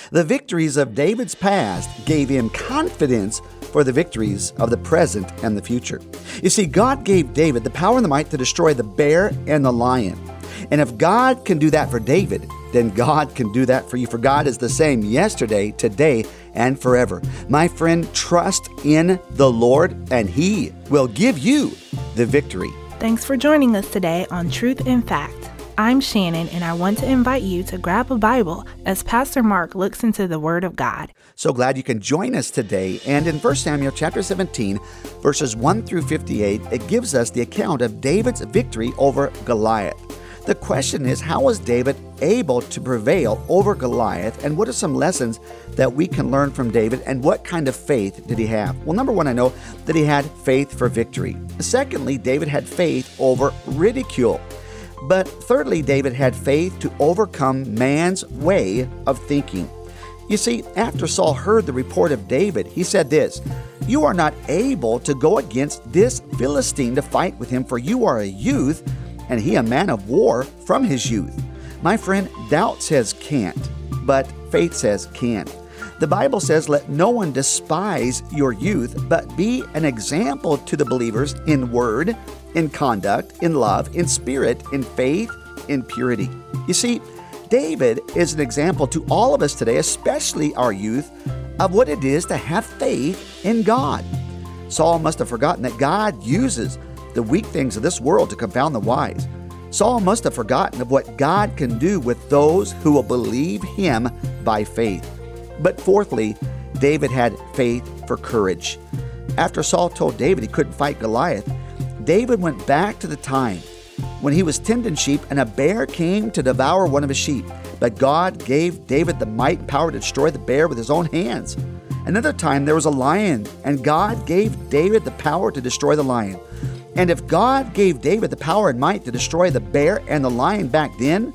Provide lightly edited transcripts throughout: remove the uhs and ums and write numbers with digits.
The victories of David's past gave him confidence for the victories of the present and the future. You see, God gave David the power and the might to destroy the bear and the lion. And if God can do that for David, then God can do that for you. For God is the same yesterday, today, and forever. My friend, trust in the Lord, and He will give you the victory. Thanks for joining us today on Truth in Fact. I'm Shannon, and I want to invite you to grab a Bible as Pastor Mark looks into the Word of God. So glad you can join us today. And in 1 Samuel chapter 17, verses 1 through 58, it gives us the account of David's victory over Goliath. The question is, how was David able to prevail over Goliath, and what are some lessons that we can learn from David, and what kind of faith did he have? Well, number one, I know that he had faith for victory. Secondly, David had faith over ridicule. But thirdly, David had faith to overcome man's way of thinking. You see, after Saul heard the report of David, he said this, "You are not able to go against this Philistine to fight with him, for you are a youth, and he a man of war from his youth." My friend, doubt says can't, but faith says can. The Bible says, "Let no one despise your youth, but be an example to the believers in word, in conduct, in love, in spirit, in faith, in purity." You see, David is an example to all of us today, especially our youth, of what it is to have faith in God. Saul must have forgotten that God uses the weak things of this world to confound the wise. Saul must have forgotten of what God can do with those who will believe Him by faith. But fourthly, David had faith for courage. After Saul told David he couldn't fight Goliath, David went back to the time when he was tending sheep and a bear came to devour one of his sheep. But God gave David the might and power to destroy the bear with his own hands. Another time there was a lion, and God gave David the power to destroy the lion. And if God gave David the power and might to destroy the bear and the lion back then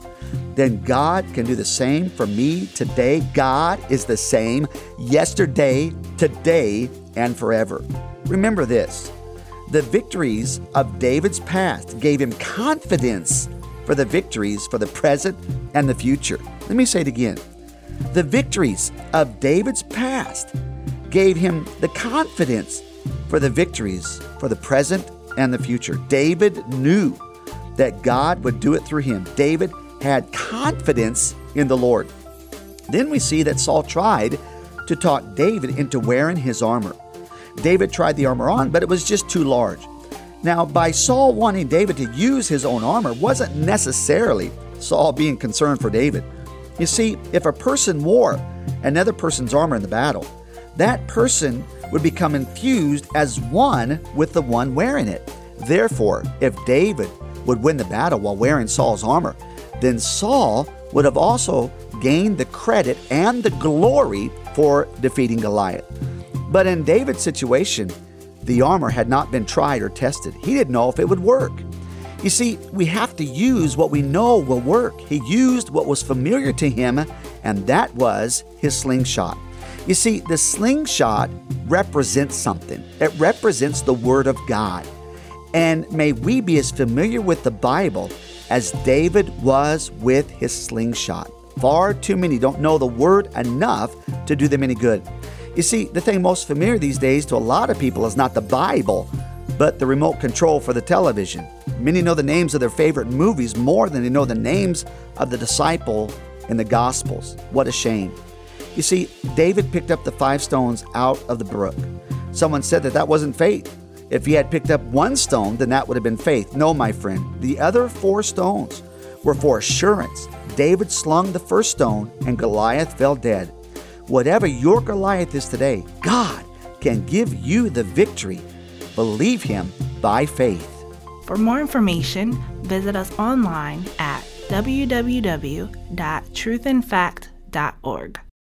God can do the same for me today. God is the same yesterday, today, and forever. Remember this. The victories of David's past gave him confidence for the victories for the present and the future. Let me say it again. The victories of David's past gave him the confidence for the victories for the present and the future. David knew that God would do it through him. David had confidence in the Lord. Then we see that Saul tried to talk David into wearing his armor. David tried the armor on, but it was just too large. Now, by Saul wanting David to use his own armor wasn't necessarily Saul being concerned for David. You see, if a person wore another person's armor in the battle, that person would become infused as one with the one wearing it. Therefore, if David would win the battle while wearing Saul's armor, then Saul would have also gained the credit and the glory for defeating Goliath. But in David's situation, the armor had not been tried or tested. He didn't know if it would work. You see, we have to use what we know will work. He used what was familiar to him, and that was his slingshot. You see, the slingshot represents something. It represents the Word of God. And may we be as familiar with the Bible as David was with his slingshot. Far too many don't know the Word enough to do them any good. You see, the thing most familiar these days to a lot of people is not the Bible, but the remote control for the television. Many know the names of their favorite movies more than they know the names of the disciple in the Gospels. What a shame. You see, David picked up the 5 stones out of the brook. Someone said that wasn't faith. If he had picked up 1 stone, then that would have been faith. No, my friend. The other 4 stones were for assurance. David slung the first stone, and Goliath fell dead. Whatever your Goliath is today, God can give you the victory. Believe Him by faith. For more information, visit us online at www.truthinfact.org.